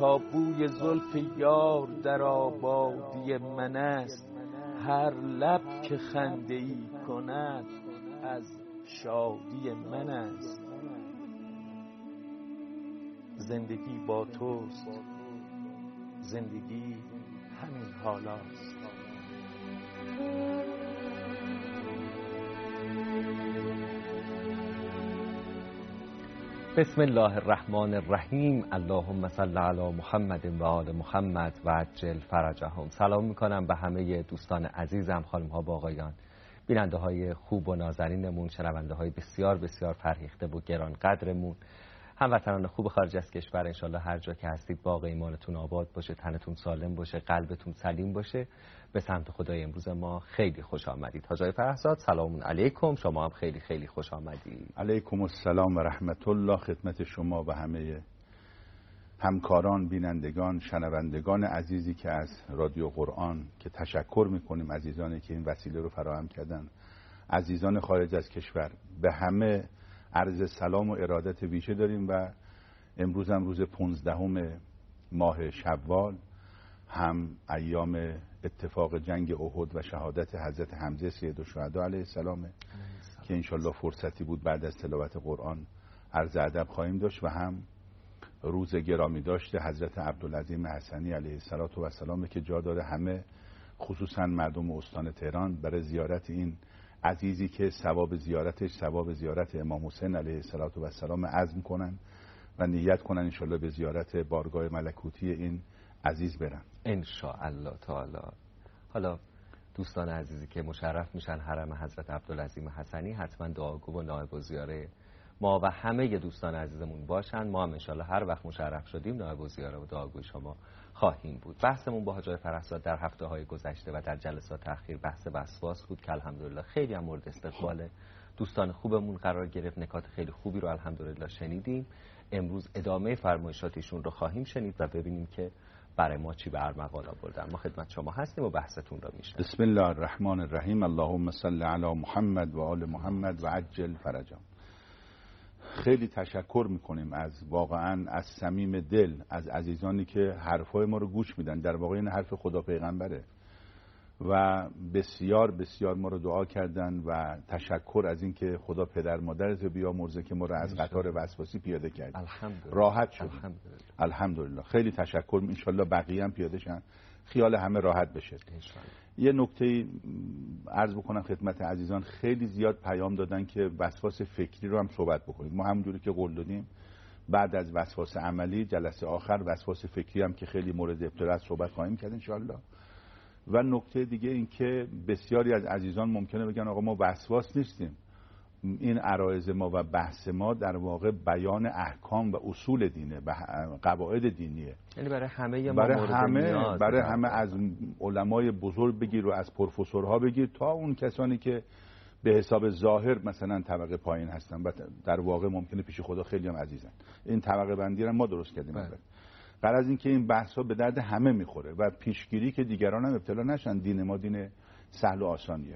تا بوی زلف یار در آبادی من است. هر لب که خنده‌ای کند از شادی من است. زندگی با توست، زندگی همین حالاست. بسم الله الرحمن الرحیم. اللهم صل علی محمد و آل محمد و عجل فرجهم. سلام میکنم به همه دوستان عزیزم، خانم ها و آقایان، بیننده های خوب و نازنینمون، شنونده های بسیار بسیار فرهیخته و گران قدرمون، هموطنان خوب خارج از کشور. انشالله هر جا که هستید باغ ایمانتون آباد باشه، تنتون سالم باشه، قلبتون سلیم باشه. به سمت خدای امروز ما خیلی خوش آمدید. حاج آقای فرهزاد سلام علیکم، شما هم خیلی خیلی خوش آمدید. علیکم السلام و رحمت الله خدمت شما و همه همکاران، بینندگان، شنوندگان عزیزی که از رادیو قرآن که تشکر میکنیم، عزیزانی که این وسیله رو فراهم کردن، عزیزان خارج از کشور، به همه عرض سلام و ارادت ویژه داریم. و امروز هم روز 15 ماه شوال، هم ایام اتفاق جنگ احد و شهادت حضرت حمزه سید الشهدا علیه السلام که انشالله فرصتی بود بعد از تلاوت قرآن عرض ادب خواهیم داشت، و هم روز گرامی داشته حضرت عبدالعظیم حسنی علیه السلام که جا داره همه خصوصا مردم استان تهران برای زیارت این عزیزی که ثواب زیارتش ثواب زیارت امام حسین علیه السلام عزم کنن و نیت کنن انشالله به زیارت بارگاه ملکوتی این عزیز برن ان شاء الله تعالی. حالا دوستان عزیزی که مشرف میشن حرم حضرت عبدالعظیم حسنی حتما دعاگو و نائب الزیاره ما و همه دوستان عزیزمون باشن. ما هم انشالله هر وقت مشرف شدیم نائب الزیاره و دعاگوی شما خواهیم بود. بحثمون با حاج آقای فرهزاد در هفته های گذشته و در جلسات اخیر بحث وسواس بود که الحمدلله خیلی هم مورد استقبال دوستان خوبمون قرار گرفت. نکات خیلی خوبی رو الحمدلله شنیدیم. امروز ادامه فرمایشاتشون رو خواهیم شنید و ببینیم که برای ما چی به ارمغان آوردن. ما خدمت شما هستیم و بحثتون رو میشنویم. بسم الله الرحمن الرحیم. اللهم صل علی محمد و آل محمد و عجل فرجهم. خیلی تشکر میکنیم از واقعا از صمیم دل از عزیزانی که حرفای ما رو گوش میدن. در واقع این حرف خدا پیغمبره و بسیار بسیار ما رو دعا کردن و تشکر از این که خدا پدر مادرت بیامرزه که ما رو از قطار وسواسی پیاده کرد. راحت شد. الحمدلله. خیلی تشکر. انشالله بقیه هم پیاده شن، خیال همه راحت بشه. یه نکته عرض بکنم خدمت عزیزان، خیلی زیاد پیام دادن که وسواس فکری رو هم صحبت بکنید. ما همونجوری که قول دادیم بعد از وسواس عملی جلسه آخر وسواس فکری هم که خیلی مورد ابتلا صحبت خواهیم کرد انشالله. و نکته دیگه این که بسیاری از عزیزان ممکنه بگن آقا ما وسواس نیستیم. این عرایض ما و بحث ما در واقع بیان احکام و اصول دینه و قواعد دینیه، یعنی برای همه ما برای همه از علمای بزرگ بگیر و از پروفسورها بگیر تا اون کسانی که به حساب ظاهر مثلا طبقه پایین هستن و در واقع ممکنه پیش خدا خیلی هم عزیزن. این طبقه بندی رو ما درست کردیم. غرض این که این بحثا به درد همه میخوره و پیشگیری که دیگران هم ابتلا نشن. دین ما دین سهل و آسانیه.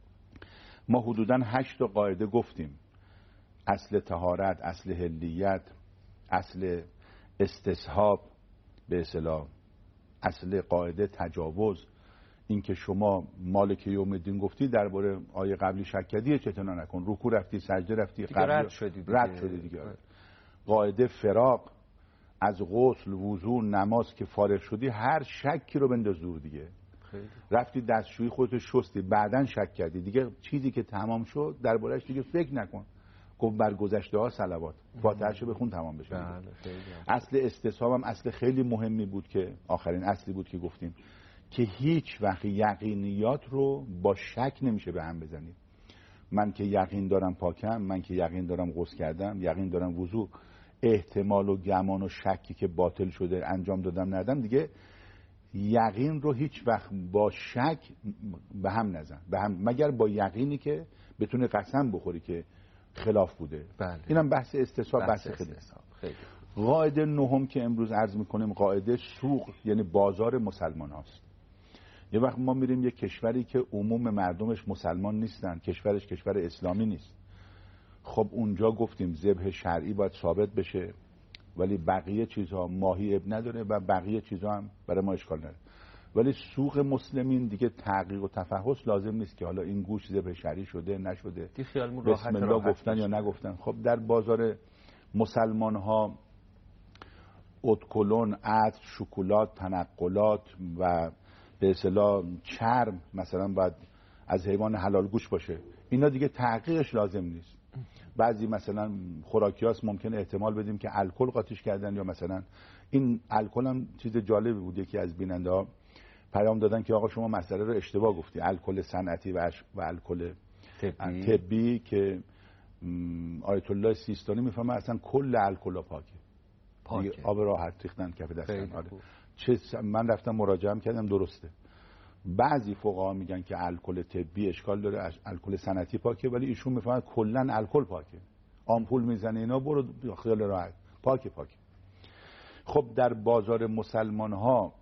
ما حدوداً 8 قاعده گفتیم: اصل طهارت، اصل حلیت، اصل استصحاب، به اصطلاح اصل قاعده تجاوز. این که شما مالک یوم الدین گفتی درباره آیه قبلی شک کردی چطور نکن، رکوع رفتی سجده رفتی رد شدی دیگه. قاعده فراق، از غسل، وضو، نماز که فارغ شدی هر شکی رو بنداز دور دیگه. رفتی دستشویی خودت شستی بعدن شک کردی دیگه، چیزی که تمام شد درباره‌اش دیگه فکر نکن. گفت بر گذشته ها صلوات، فاتحه‌شو بخون تمام بشه. اصل استصحاب هم اصل خیلی مهمی بود که آخرین اصلی بود که گفتیم که هیچ وقت یقینیات رو با شک نمیشه به هم بزنید. من که یقین دارم پاکم، من که یقین دارم غسل کردم، یقین دارم وضو، احتمال و گمان و شکی که باطل شده انجام دادم ندادم دیگه، یقین رو هیچ وقت با شک به هم نزن، به هم مگر با یقینی که بتونه قسم بخوری که خلاف بوده. اینم بحث استصحاب، بحث خیلی. قاعده نهم که امروز عرض میکنیم قاعده سوق، یعنی بازار مسلمان هاست. یه وقت ما میریم یه کشوری که عموم مردمش مسلمان نیستن، کشورش کشور اسلامی نیست. خب اونجا گفتیم ذبح شرعی باید ثابت بشه، ولی بقیه چیزها ماهی اب نداره و بقیه چیزها هم برای ما اشکال نداره. ولی سوق مسلمین دیگه تحقیق و تفحص لازم نیست که حالا این گوشت ذبح شرعی شده نشده، بسم الله گفتن یا نگفتن. خب در بازار مسلمان ها ادکلون، عطر، شکلات، تنقلات و به اصطلاح چرم مثلا باید از حیوان حلال گوش باشه، اینا دیگه تحقیقش لازم نیست. بعضی مثلا خوراکیاست ممکنه احتمال بدیم که الکل قاطیش کردن، یا مثلا این الکل هم چیز جالبی بود، یکی از بیننده ها پیام دادن که آقا شما مسئله رو اشتباه گفتی، الکل صنعتی و الکل طبی که آیت الله سیستانی میفهمه اصلا کل الکل پاکه. آب راحت ریختن کف دستن. آره. من رفتم مراجعه کردم درسته. بعضی فقها میگن که الکل طبی اشکال داره، الکل صنعتی پاکه، ولی ایشون میفهمه کلا الکل پاکه، آمپول میزنه اینا برو خیال راحت پاکه. خب در بازار مسلمان ها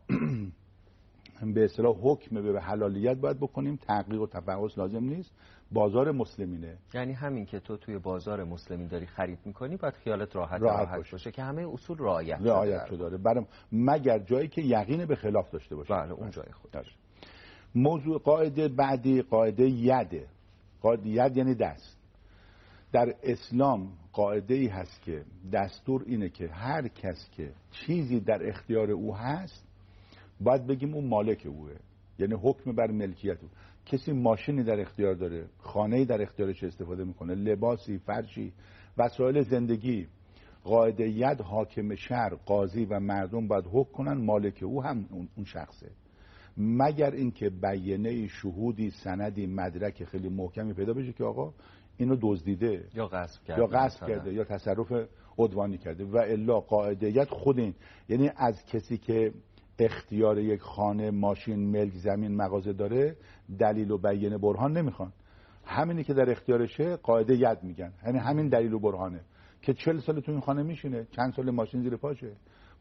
به اصطلاح حکم به حلالیت باید بکنیم، تحقیق و تفحص لازم نیست. بازار مسلمینه، یعنی همین که تو توی بازار مسلمین داری خرید میکنی باید خیالت راحت باشه که همه اصول رعایت شده داره، مگر جایی که یقین به خلاف داشته باشه. بله اون جای خودش. موضوع قاعده بعدی قاعده یده. قاعده ید یعنی دست. در اسلام قاعده ای هست که دستور اینه که هر کس که چیزی در اختیار او هست باید بگیم اون مالک اوه، یعنی حکم بر ملکیت او. کسی ماشینی در اختیار داره، خانه‌ای در اختیارش استفاده میکنه، لباسی، فرشی، وسایل زندگی، قاعده ید حاکم شهر، قاضی و مردم باید حکم کنن مالک او هم اون شخصه، مگر اینکه بیانیه، شهودی، سندی، مدرک خیلی محکمی پیدا بشه که آقا اینو دزدیده یا غصب کرده یا تصرف عدوانی کرده، و الا قاعده ید خود این، یعنی از کسی که اختیار یک خانه، ماشین، ملک، زمین، مغازه داره دلیل و بیانیه برهان نمیخوان. همینی که در اختیارشه قاعده ید میگن، یعنی همین دلیل و برهانه که 40 سال تو این خانه میشینه، چند سال ماشین زیر پاشه،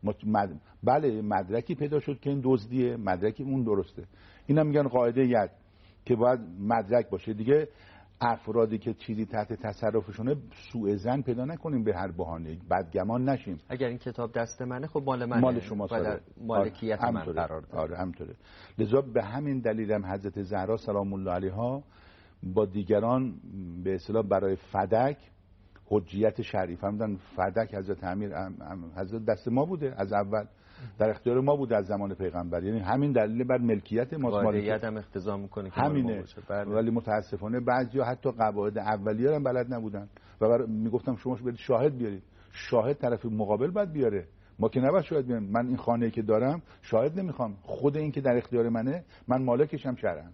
بله مدرکی پیدا شد که این دزدیه، مدرکی اون درسته، اینا میگن قاعده ید که باید مدرک باشه. دیگه افرادی که چیزی تحت تصرفشونه سوء ظن پیدا نکنیم به هر بهانه، بدگمان نشیم. اگر این کتاب دست منه خب مال منه، مال شماست، مالکیت من قرار داره. آره همطوره. لذا به همین دلیل هم حضرت زهرا سلام الله علیها با دیگران به اصطلاح برای فدک حجیت شرعی فهمیدن. فدک حضرت امیر حضرت دست ما بوده از اول، در اختیار ما بوده از زمان پیغمبر، یعنی همین دلیل بر ملکیت ماست. قاعده‌یت هم اقتضا میکنه که همینه. ولی متاسفانه بعضیا حتی قواعد اولیه هم بلد نبودن و میگفتم شما برید شاهد بیارید. شاهد طرف مقابل باید بیاره، ما که نباید شاهد بیاریم. من این خانه‌ای که دارم شاهد نمیخوام، خود این که در اختیار منه، من مالکشم شرعاً.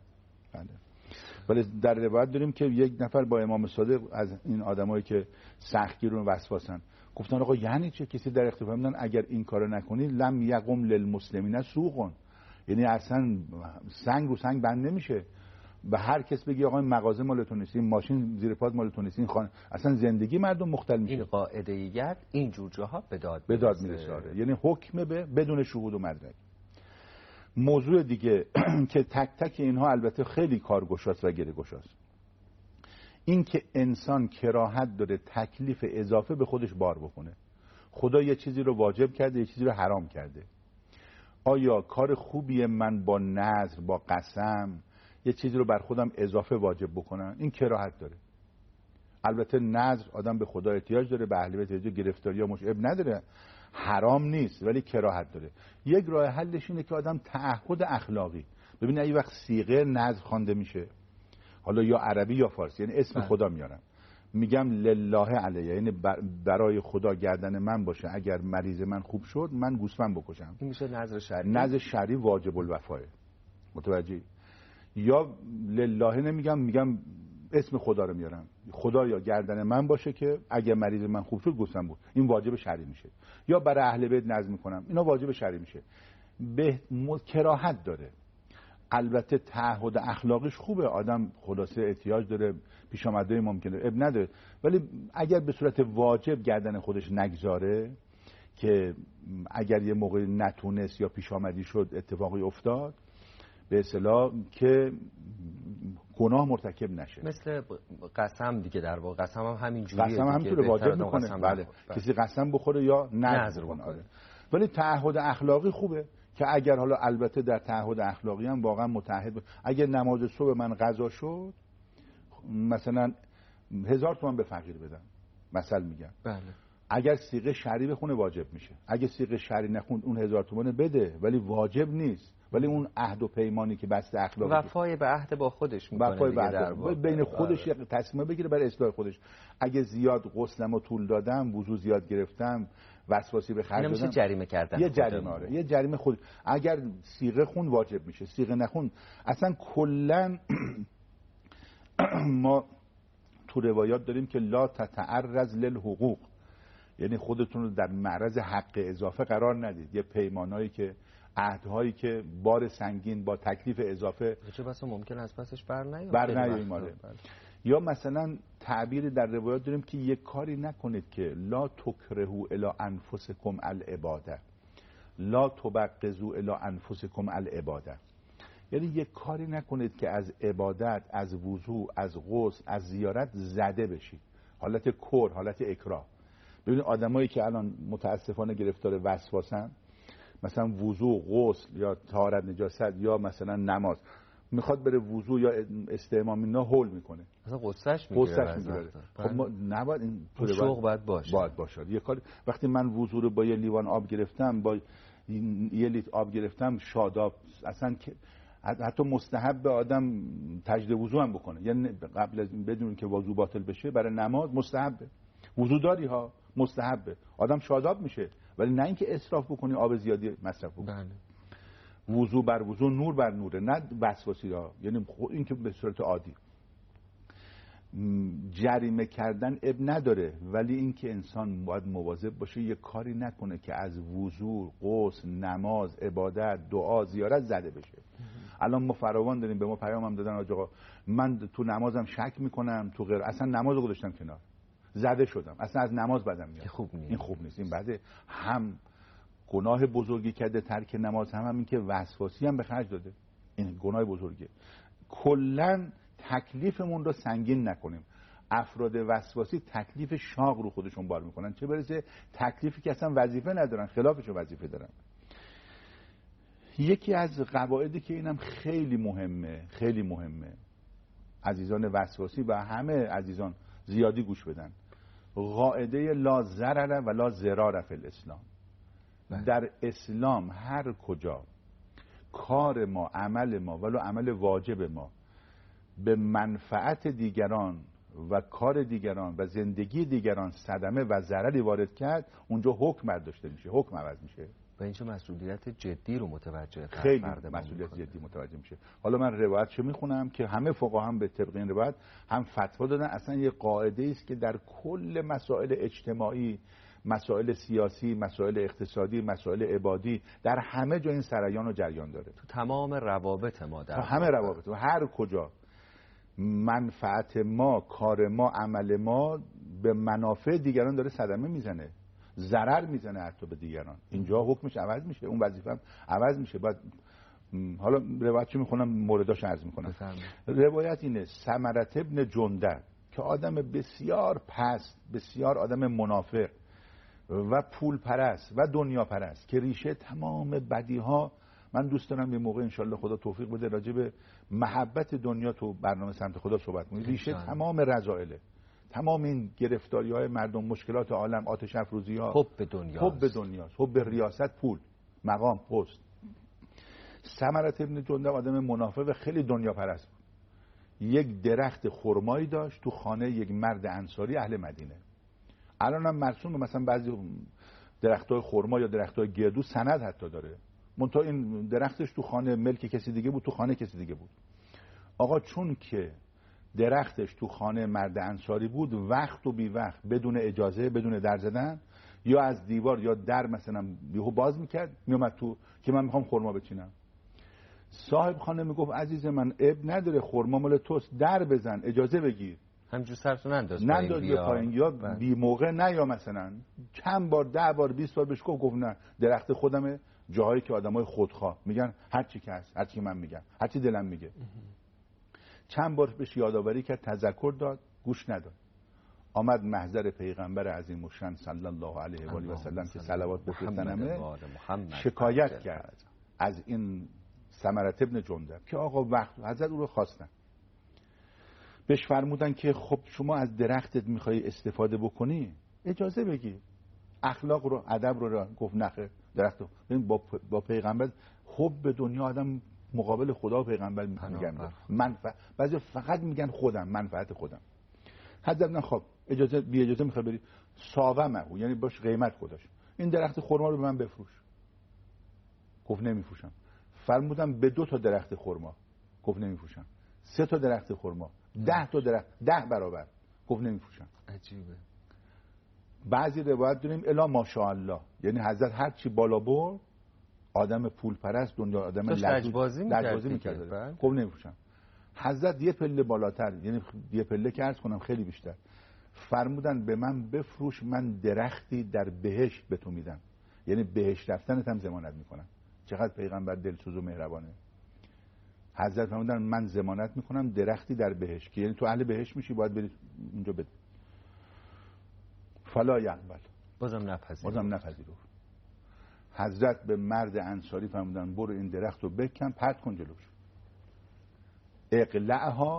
ولی در روایت داریم که یک نفر با امام صادق از این آدمایی که سختگیر و وسواسن گفتن آقا یعنی چه؟ کسی در اختیار من اگر این کارو نکنی لم یقم للمسلمین سوقون، یعنی اصلا سنگ رو سنگ بند نمیشه. به هر کس بگی آقا این مغازه مال تو نیست، این ماشین زیر پات مال تو نیست، این خانه، اصلا زندگی مردم مختل میشه. این قاعده‌یت این جور جاها به داد میرسه. یعنی حکم به بدون شهود و مدرک. موضوع دیگه که تک تک اینها البته خیلی کارگشاست و گره‌گشاست، این که انسان کراهت داره تکلیف اضافه به خودش بار بکنه. خدا یه چیزی رو واجب کرده، یه چیزی رو حرام کرده. آیا کار خوبیه من با نذر، با قسم یه چیزی رو بر خودم اضافه واجب بکنم؟ این کراهت داره. البته نذر آدم به خدا احتیاج داره، به اهل بیت احتیاج، گرفتاری یا مشعب نداره، حرام نیست، ولی کراهت داره. یک راه حلش اینه که آدم تعهد اخلاقی، ببین ای وقت صیغه نذر خوانده میشه، حالا یا عربی یا فارسی، یعنی اسم خدا میارم، میگم لله علیه، یعنی برای خدا گردن من باشه، اگر مریض من خوب شد من گوسفند بکشم. این میشه نذر شرعی. نذر شرعی واجب الوفاه. متوجهی؟ یا لله نمیگم، میگم اسم خدا رو میارم، خدا یا گردن من باشه که اگه مریض من خوب شد گوسفند بود، این واجب شرعی میشه. یا برای اهل بیت نذر میکنم، اینا واجب شرعی میشه. به کراهت داره. البته تعهد اخلاقیش خوبه، آدم خلاصه احتیاج داره، پیش آمده ممکنه اب نداره، ولی اگر به صورت واجب گردن خودش نگذاره که اگر یه موقع نتونست یا پیش آمدی شد اتفاقی افتاد به اصطلاح که گناه مرتکب نشه. مثل قسم دیگه، در واقع قسم هم همین جوریه، قسم هم همینطوره واجب میکنه. بله. کسی قسم بخوره یا نذر بکنه. ولی تعهد اخلاقی خوبه که اگر حالا البته در تعهد اخلاقی هم واقعا متعهد اگر نماز صبح من قضا شد مثلا 1000 تومان به فقیر بدم، مثلا میگم. بله. اگر صیغه شرعی بخونه واجب میشه. اگه صیغه شرعی نخوند اون 1000 تومان بده، ولی واجب نیست. ولی اون عهد و پیمانی که بسته اخلاقی وفای به عهد با خودش میکنه، وفای به عهد بین خودش یک تصمیم بگیره برای اصلاح خودش. اگه زیاد غسلمو طول دادم، وضو زیاد گرفتم، وسواسی به خرج دادم، جریمه کردن. یه جریمه آره، یه جریمه خود. اگر صیغه خون واجب میشه، صیغه نخون اصلا کلا ما تو روایات داریم که لا تتعرض للحقوق، یعنی خودتون رو در معرض حق اضافه قرار ندید. یه پیمانایی که عهدهایی که بار سنگین با تکلیف اضافه چه بسا ممکن است پسش برنیاییم. یا مثلا تعبیر در روایات داریم که یک کاری نکنید که لا تکرهوا الی انفسکم العباده، لا تبغضوا الی انفسکم العباده، یعنی یک کاری نکنید که از عبادت، از وضو، از غسل، از زیارت زده بشید. حالت کور، حالت اکراه. ببینید آدمایی که الان متاسفانه گرفتار وسواسن، مثلا وضو، غسل یا طهارت نجاست یا مثلا نماز، میخواد بره وضو یا استحمام اینا هول میکنه، مثلا غصهش میگیره. خب ما نباید این شوق باید باشه. یه کار وقتی من وضو رو با یه لیوان آب گرفتم، با یه لیتر آب گرفتم، شاداب، اصلا حتی مستحب به آدم تجدید وضو هم بکنه، یعنی قبل از بدون که وضو باطل بشه برای نماز مستحبه. وضو داری ها، مستحبه، آدم شاداب میشه، ولی نه اینکه اسراف بکنی، آب زیادی مصرف بکنی. بله. وضو بر وضو، نور بر نوره، نه وسواسی ها، یعنی این که به صورت عادی. جریمه کردن اب نداره، ولی اینکه انسان باید مواظب باشه یه کاری نکنه که از وضو، غسل، نماز، عبادت، دعا، زیارت زده بشه. الان ما فراوان داریم، به ما پیام هم دادن آقا من تو نمازم شک میکنم، تو غیر، اصلا نمازو گذاشتم کنار، زده شدم، اصلا از نماز بدم میاد. این خوب نیست. این بعد هم گناه بزرگی کرده ترک نماز، هم این که وسواسی هم به خرج داده. این گناه بزرگه. کلا تکلیفمون رو سنگین نکنیم. افراد وسواسی تکلیف شاق رو خودشون بار میکنن، چه برسه تکلیفی که اصلا وظیفه ندارن، خلافش رو وظیفه دارن. یکی از قواعدی که اینم خیلی مهمه عزیزان وسواسی و همه عزیزان زیادی گوش بدن، قاعده لا ضرر و لا ضرار فی الاسلام. در اسلام هر کجا کار ما، عمل ما، ولو عمل واجب ما به منفعت دیگران و کار دیگران و زندگی دیگران صدمه و ضرری وارد کرد، اونجا حکم برداشته میشه، حکم عوض میشه و اینجا مسئولیت جدی رو متوجه خیلی مسئولیت جدی متوجه میشه. حالا من روایت چه میخونم که همه فقها هم به طبق این روایت هم فتوا دادن، اصلا یه قاعده است که در کل مسائل اجتماعی، مسائل سیاسی، مسائل اقتصادی، مسائل عبادی، در همه جا این سریان و جریان داره، تو تمام روابط ما، در همه روابط، هر کجا منفعت ما، کار ما، عمل ما به منافع دیگران داره صدمه میزنه، ضرر میزنه حتی به دیگران، اینجا حکمش عوض میشه، اون وظیفه عوض میشه. بعد حالا روایت چه میخونم، مورداش عرض میکنم. روایت اینه ثمرة ابن جندب که آدم بسیار پست، بسیار آدم منافق و پول پرست و دنیا پرست که ریشه تمام بدی ها، من دوست دارم یه موقع انشالله خدا توفیق بده راجع به محبت دنیا تو برنامه سمت خدا صحبت کنیم. ریشه تمام رذائله، تمام این گرفتاری های مردم، مشکلات عالم، آتش افروزی ها، حب دنیاست، حب ریاست، پول، مقام، پست. ثمرة ابن جندب آدم منافق و خیلی دنیا پرست بود. یک درخت خرمایی داشت تو خانه یک مرد انصاری اهل مدینه. الان هم مرسوم، مثلا بعضی درختای خرما یا درختای گردو سند حتی داره، منتها این درختش تو خانه ملک کسی دیگه بود، تو خانه کسی دیگه بود. آقا چون که درختش تو خانه مرد انصاری بود، وقت و بی وقت بدون اجازه، بدون در زدن، یا از دیوار یا در مثلا یهو باز میکرد، میومد تو که من میخوام خرما بچینم. صاحب خانه میگفت عزیز من اب نداره، خرما مال توست، در بزن، اجازه بگیر. همینجور سرتون ننداز پایین یا بی موقع نه، یا مثلا چند بار، 10 بار 20 بار بهش گفت نه، درخت خودمه. جاهایی که آدمای خودخواه میگن هر چی که هست، هر چی من میگم، هر چی دلم میگه. چند بار بهش یادآوری کرد، تذکر داد، گوش نداد. آمد محضر پیغمبر عظیم الشأن صلی الله علیه و آله و سلم که صلوات بفرستنمه، شکایت کرد از این ثمرة ابن جندب که آقا وقت حضرت او رو خواستن، بهش فرمودن که خب شما از درختت میخوای استفاده بکنی اجازه بگی، اخلاق رو ادب رو گفت نخه درخت رو. ببین با پیغمبر حب دنیا آدم مقابل خدا و پیغمبر میگن منفعت، بعضی فقط میگن خودم، منفعت خودم. حضرت نه خب اجازه بی اجازه میخوای بری ساومه، یعنی باش قیمت خودش، این درخت خرما رو به من بفروش. گفت نمیفروشم. فرمودم به 2 تا درخت خرما، گفت نمیفروشم. 3 تا درخت خرما، 10 تا درخت، 10 برابر، گفت نمیفروشم. عجیبه. بعضی روایت داریم الا ماشاءالله، یعنی حضرت هر چی بالا برد، آدم پول پرست دنیا، آدم لجبازی میکرد، گفت نمیفروشم. حضرت یه پله بالاتر، یعنی یه پله که عرض کنم خیلی بیشتر، فرمودن به من بفروش، من درختی در بهشت به تو میدم، یعنی بهشت رفتنت هم ضمانت میکنم. چقدر پیغمبر دلسوز و مهربانه. حضرت فرمودن من ضمانت میکنم درختی در بهشت، که یعنی تو اهل بهشت میشی، باید بری اونجا بده. فلا یقبل، بازم نپذیرفت. حضرت به مرد انصاری فرمودن برو این درخت رو بکن، پرت کن جلوش، اقلعها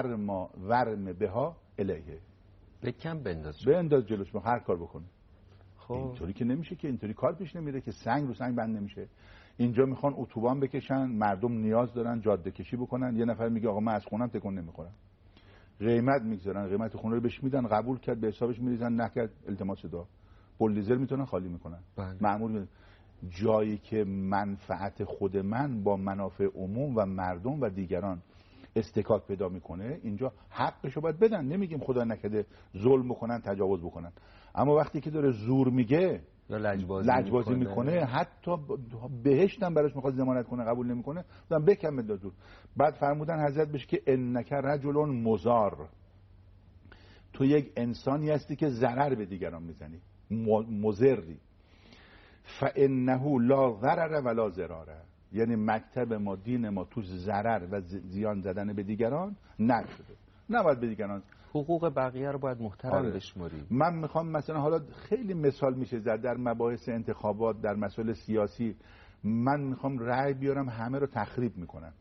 ورم بها الیه، بکن بنداز جلوش، هر کار بکنه. خب اینطوری که نمیشه، که اینطوری کار پیش نمیره، که سنگ رو سنگ بند نمیشه. اینجا میخوان اتوبان بکشن، مردم نیاز دارن جاده کشی بکنن، یه نفر میگه آقا من از خونم تکون نمیخورم، قیمت میگذارن، قیمت خونه رو بهش میدن، قبول کرد به حسابش میریزن، نکرد التماس دعا، بولدیزر میتونن خالی میکنن. مأمور جایی که منفعت خود من با منافع عموم و مردم و دیگران استکاک پیدا میکنه، اینجا حقشو باید بدن. نمیگیم خدا نکرده ظلم بکنن، تجاوز بکنن، اما وقتی که داره زور میگه یا لجبازی میکنه، حتی بهشت هم براش میخواد ضمانت کنه، قبول نمیکنه، دادن بکن به دور. بعد فرمودن حضرت بهش که انک رجل مضار، تو یک انسانی هستی که ضرر به دیگران میزنی، مضری. فانه لا ضرر ولا ضرار، یعنی مکتب ما، دین ما توش ضرر و زیان زدن به دیگران نشده. نباید به دیگران، حقوق بقیه رو باید محترم بشمریم. من میخوام مثلا، حالا خیلی مثال میشه زد در مباحث انتخابات، در مسائل سیاسی، من میخوام رأی بیارم، همه رو تخریب میکنم،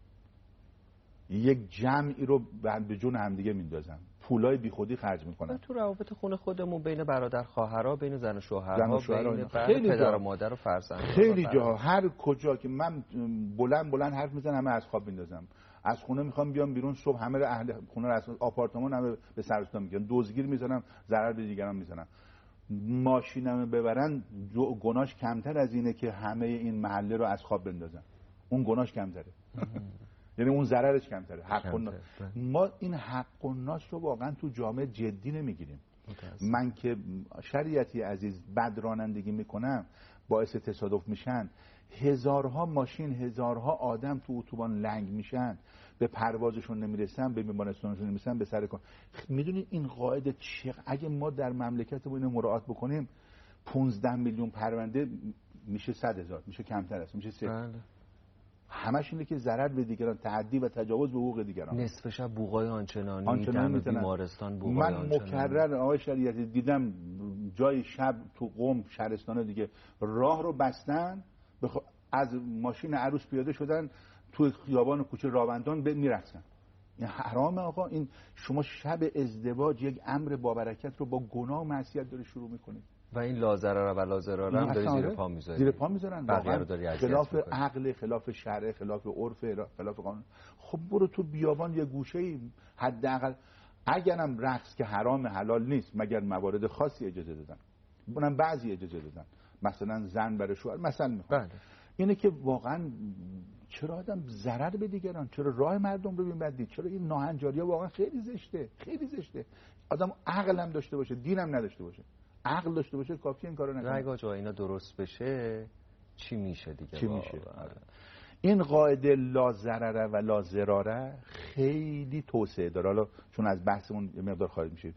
یک جمعی رو به جون همدیگه میندازم، پولای بیخودی خرج میکنن. تو روابط خونه خودمون، بین برادر خواهرها، بین زن و شوهرها، بین پدر و مادر و فرزند، خیلی جاها، هر کجا که من بلند حرف میزنم، همه از خواب میندازم. از خونه میخوام بیام بیرون صبح، همه اهل خونه رو از آپارتمان همه به سر و صدا میگیرن، دزدگیر میزنم، ضرر به دیگران میزنم. ماشینمو ببرن، گناهش کمتر از اینه که همه این محله رو از خواب بندازن. اون گناهش کمتره. یعنی اون ضررش کمتره. حق الناس، ما این حق الناس رو واقعا تو جامعه جدی نمیگیریم. من که شریعتی عزیز بد رانندگی میکنم، باعث تصادف میشن، هزارها ماشین، هزارها آدم تو اتوبان لنگ میشن، به پروازشون نمیرسن، به بیمارستانشون نمیرسن، به سر کار. میدونید این قاعده اگه ما در مملکتمون اینو مراعات بکنیم، 15 میلیون پرونده میشه 100,000، میشه کمتر است، میشه 3. همش اینه که ضرر به دیگران، تعدی و تجاوز به حقوق دیگران. نصف شب بوقای آنچنانی دم بیمارستان، بوقای من مکرر آقای شریعتی دیدم جای شب تو قم، شهرستان دیگه، راه رو بستن، از ماشین عروس پیاده شدن تو خیابان و کوچه راوندان میرقصن. این حرامه آقا. این شما شب ازدواج یک امر با برکت رو با گناه و معصیت داره شروع میکنید. و این لا ضرر و لا ضرر هم داری زیر پا میذاری. زیر پا میذارن، بقیه رو داری اذیت خلاف عقل، خلاف شرع، خلاف عرف، خلاف قانون. خب برو تو بیابان یه گوشه‌ای، حداقل اگرم رقص که حرام حلال نیست مگر موارد خاصی اجازه دادن، اونم بعضی اجازه دادن، مثلا زن برای شوهر مثلا میخواد. اینه که واقعا چرا آدم ضرر به دیگران، چرا راه مردم رو میبندید، چرا این ناهنجاری‌ها واقعا خیلی زشته، خیلی زشته. آدم عقل هم داشته باشه، دین هم نداشته باشه. عقل داشته باشه کافیه این کارو نکنه. اگه جا اینا درست بشه چی میشه دیگه؟ چی میشه؟ این قاعده لا ضرر و لا ضرار خیلی توسعه داره. حالا چون از بحثمون یه مقدار خارج میشه،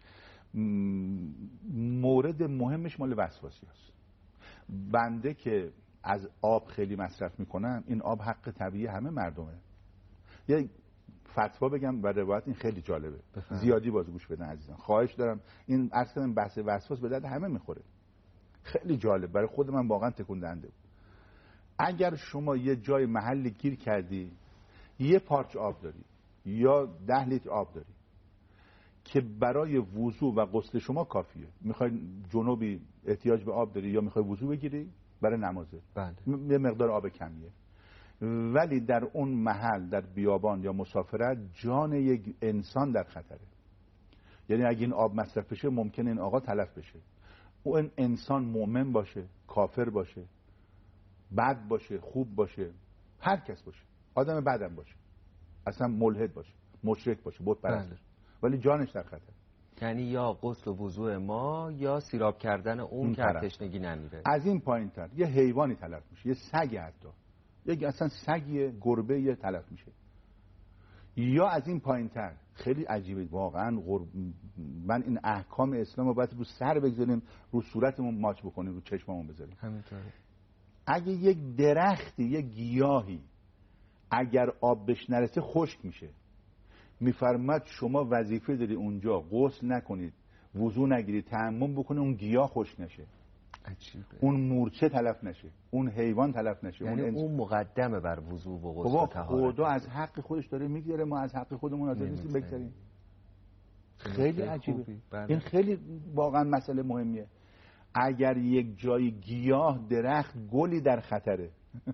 مورد مهمش مال وسواسی است. بنده که از آب خیلی مصرف میکنم، این آب حق طبیعی همه مردمه. یه فتوا بگم و روایت این خیلی جالبه. زیادی باز گوش بدن عزیزان، خواهش دارم. این اصلا بحث وسواس به درد همه میخوره، خیلی جالب، برای خود من واقعا تکون دهنده بود. اگر شما یه جای محلی گیر کردی، یه پارچ آب داری یا 10 لیتر آب داری که برای وضو و غسل شما کافیه، میخوای جنوبی احتیاج به آب داری یا میخوای وضو بگیری برای نمازه، بله. یه مقدار آب کمیه، ولی در اون محل در بیابان یا مسافرت جان یک انسان در خطره. یعنی اگه این آب مصرف بشه ممکنه این آقا تلف بشه. اون انسان مؤمن باشه، کافر باشه، بد باشه، خوب باشه، هر کس باشه، آدم بدم باشه، اصلا ملحد باشه، مشرک باشه، بت پرست باشه، ولی جانش در خطر. یعنی یا غسل و وضوء ما یا سیراب کردن اون که تشنگی نمیره. از این پایین تر یه حیوانی تلف میشه، یه سگ، حتی یک اصلا سگی، گربه یه تلف میشه. یا از این پایین تر خیلی عجیبه واقعا. من این احکام اسلام رو باید رو سر بگذاریم، رو صورتمون ماچ بکنیم، رو چشممون بذاریم. همینطوره. اگه یک درختی، یک گیاهی اگر آب بهش نرسه خشک میشه، میفرماد شما وظیفه داری اونجا غسل نکنید، وضو نگیرید، تیمم بکنید، اون گیاه خشک نشه، عجیبه. اون مورچه تلف نشه، اون حیوان تلف نشه. یعنی اون مقدمه بر وضو و غسل و طهارت. خدا از حق خودش داره میگیره، ما از حق خودمون حاضر نیستیم بگذاریم. خیلی عجیبه. این خیلی واقعا مسئله مهمیه. اگر یک جای گیاه، درخت، گلی در خطره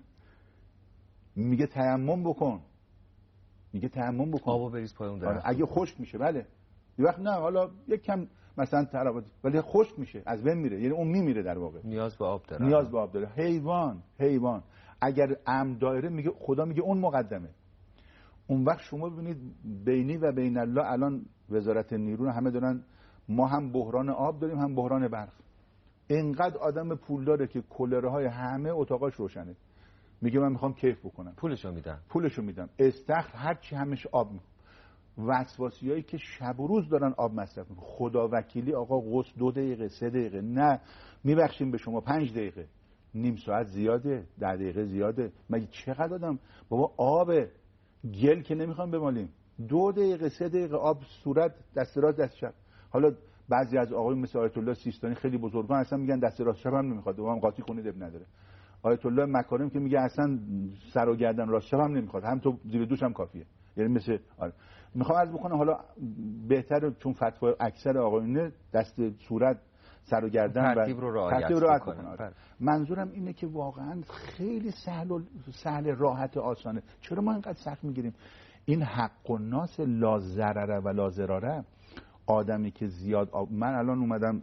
میگه تیمم بکن، میگه تیمم بکن، آبو بریز پای اون درخت. اگه خشک میشه بله، یه وقت نه حالا یک کم مثلا تراوت، ولی خشک میشه، از بین میره، یعنی اون میمیره در واقع، نیاز به آب داره. نیاز به آب داره. حیوان اگر ام دایره، میگه خدا میگه اون مقدمه. اون وقت شما ببینید بینی و بین الله الان وزارت نیرو همه دارن، ما هم بحران آب داریم هم بحران برق. اینقدر آدم پولداره که کولرهای همه اتاقاش روشنه، میگه من میخوام کیف بکنم، پولشو میدم، استخر هرچی همش آب میکنم. وسواسیایی که شب و روز دارن آب مصرف میکنن، خدا وکیلی آقا غسل 2 دقیقه 3 دقیقه، نه میبخشیم به شما 5 دقیقه، نیم ساعت زیاده، 10 دقیقه زیاده، مگه چقدر آدم بابا آب گل که نمیخوام بمالیم، 2 دقیقه 3 دقیقه آب صورت، دست راست دست چپ. حالا بعضی از آقایون مثل آیت الله سیستانی خیلی بزرگان اصلا میگن دست راست چپ هم نمیخواد، با هم قاطی کنید اب نداره. آیت الله مکارم که میگه اصلا سر و گردن راست چپ هم نمیخواد، هم تو زیر دوش هم کافیه. یعنی مثل میخوام عرض بکنم حالا بهتره چون فتوا اکثر آقایون دست صورت سر و گردن ترتیب رو رعایت کنن. منظورم اینه که واقعا خیلی سهل راحت آسانه. چرا ما اینقدر سخت میگیریم؟ این حق الناس لا ضرر و لا ضراره. آدمی که زیاد من الان اومدم،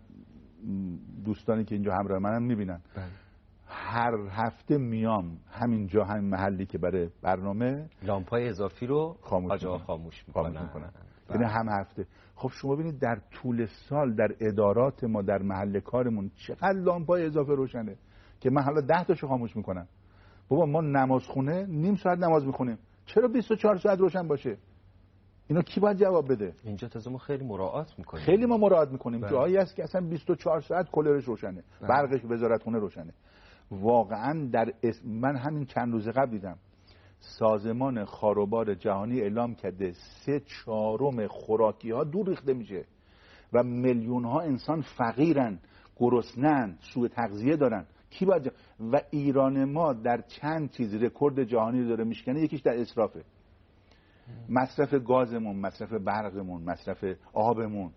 دوستانی که اینجا همراه منم میبینن، هر هفته میام همینجا، همین محلی که برای برنامه لامپای اضافی رو خاموش میکنن. یعنی هم هفته. خب شما ببینید در طول سال در ادارات ما، در محل کارمون چقدر لامپای اضافه روشنه که من حالا 10 تاشو خاموش میکنم. بابا ما نمازخونه نیم ساعت نماز میخونیم، چرا 24 ساعت روشن باشه؟ اینو کی باید جواب بده؟ اینجا تازه ما خیلی مراعات میکنیم. خیلی ما مراعات میکنیم. جایی هست که اصلا 24 ساعت کولرش روشنه، برقش وزارتخونه روشنه. واقعا من همین چند روز قبل دیدم سازمان خاروبار جهانی اعلام کرده 3/4 خوراکی ها دور ریخته میشه و میلیون ها انسان فقیرن، گرسنن، سوء تغذیه دارن. کی باید و ایران ما در چند چیز رکورد جهانی داره میشکنه. یکیش در اسرافه، مصرف گازمون، مصرف برقمون، مصرف آبمون،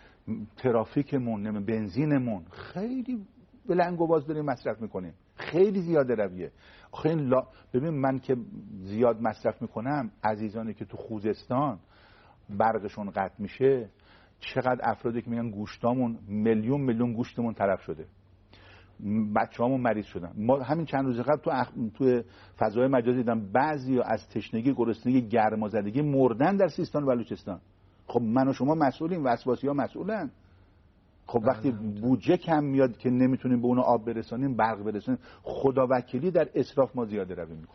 ترافیکمون، بنزینمون، خیلی بلنگ و باز داریم مصرف میکنیم، خیلی زیاده رویه. ببین من که زیاد مصرف میکنم، عزیزانی که تو خوزستان برقشون قطع میشه، چقدر افرادی که میگن گوشتامون میلیون گوشتمون تلف شده، بچه‌هامون مریض شدن. ما همین چند روز قبل تو فضای مجازی دیدم بعضی از تشنگی، گرسنگی، گرمازدگی مردن در سیستان و بلوچستان. خب من و شما مسئولیم، وسواسی‌ها مسئولن. خب وقتی بودجه کم میاد که نمیتونیم به اون آب برسانیم، برق برسانیم، خدا وکیلی در اسراف ما زیاده روی میکنیم.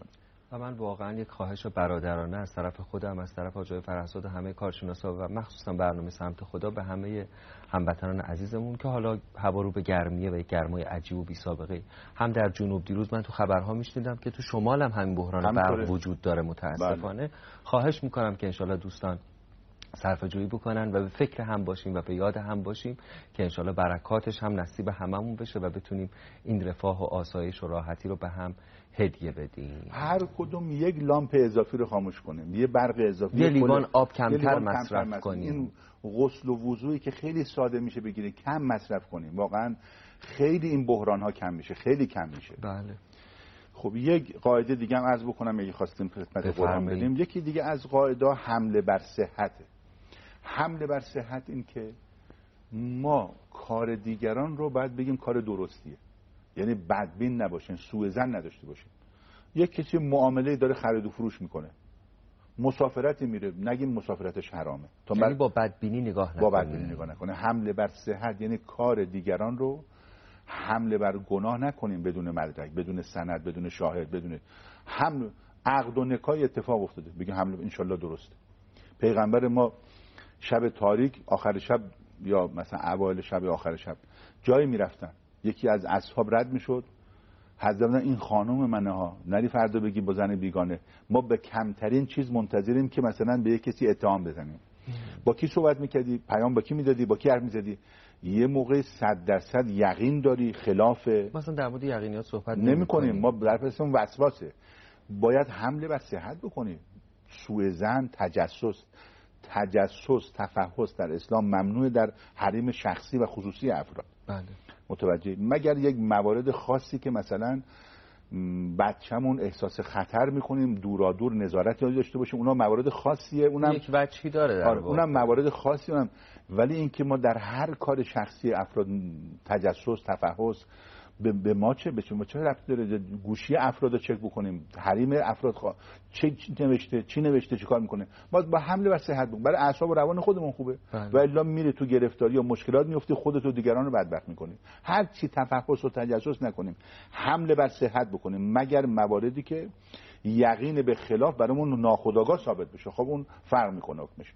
و من واقعا یک خواهش برادرانه از طرف خودم، از طرف آقای فرهزاد و همه کارشناسا و مخصوصا برنامه سمت خدا به همه هموطنان عزیزمون که حالا هوا رو به گرمیه و یک گرمای عجیب و بی سابقه هم در جنوب، دیروز من تو خبرها میشنیدم که تو شمال هم همین بحران برق وجود داره متاسفانه. بله. خواهش میکنم که انشالله دوستان صرفه‌جویی بکنن و به فکر هم باشیم و به یاد هم باشیم که انشالله برکاتش هم نصیب هممون بشه و بتونیم این رفاه و آسایش و راحتی رو به هم هدیه بدیم. هر کدوم یک لامپ اضافی رو خاموش کنیم، یه برق اضافی، یه لیوان آب کمتر مصرف کنیم. این غسل و وضویی که خیلی ساده میشه بگیریم کم مصرف کنیم، واقعا خیلی این بحران ها کم میشه، خیلی کم میشه. بله. خب یک قاعده دیگه هم عرض بکنم اگه خواستیم خدمت قرآن بدیم. یکی دیگه از قاعده حمله بر صحته. حمله بر صحت این که ما کار دیگران رو باید بگیم کار درستیه، یعنی بدبین نباشین، سوء ظن نداشته باشین. یک کسی معامله داره خرید و فروش میکنه، مسافرتی میره، نگیم مسافرتش حرامه، یعنی با بدبینی نگاه نکنه. با بدبینی نگاه نکنه. حمله بر صحت یعنی کار دیگران رو حمله بر گناه نکنیم بدون مدرک، بدون سند، بدون شاهد، بدون حمل. عقد و نکاح اتفاق افتاده، بگیم حمله انشالله درسته. پیغمبر ما شب تاریک آخر شب یا مثلا اوایل شب یا آخر شب جایی میرفتن، یکی از اصحاب رد میشد، حضرت این خانم منه ها، نری فردا بگی با زن بیگانه. ما به کمترین چیز منتظریم که مثلا به یک کسی اتهام بزنیم. با کی صحبت میکردی؟ پیام با کی میدادی؟ با کی حرف میزدی؟ یه موقع 100% یقین داری خلافه، مثلا در مورد یقینیات صحبت نمی‌کنیم. ما در پسمون وسواسه. باید حمله بر صحت بکنیم. سوء ظن، تجسس، تفحص در اسلام ممنوع در حریم شخصی و خصوصی افراد. بله. متوجه، مگر یک موارد خاصی که مثلا بچه‌مون احساس خطر میکنیم دورادور نظارت داشته باشیم، اونا موارد خاصیه، اونم یک وجهی داره در واقع. اونم موارد خاصی اونم. ولی اینکه ما در هر کار شخصی افراد تجسس، تفحص به ما چه ربطی داره؟ گوشی افراد رو چک بکنیم، حریم افراد چی نوشته چی کار میکنه. ما با حمله بر صحت بکنیم، برای اعصاب و روان خودمون خوبه. و الا میره تو گرفتاری و مشکلات میفته، خودت و دیگران رو بدبخت میکنی. هر چی تفحص و تجسس نکنیم، حمله بر صحت بکنیم، مگر مواردی که یقین به خلاف برامون ناخودآگاه ثابت بشه. خب اون فرق میکنه حکمش.